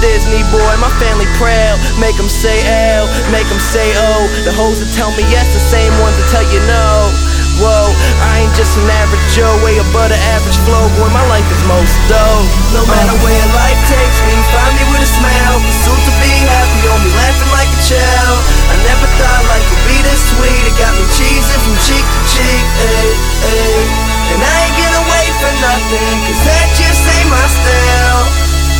Disney boy, my family proud. Make them say L, make them say O. The hoes that tell me yes, the same ones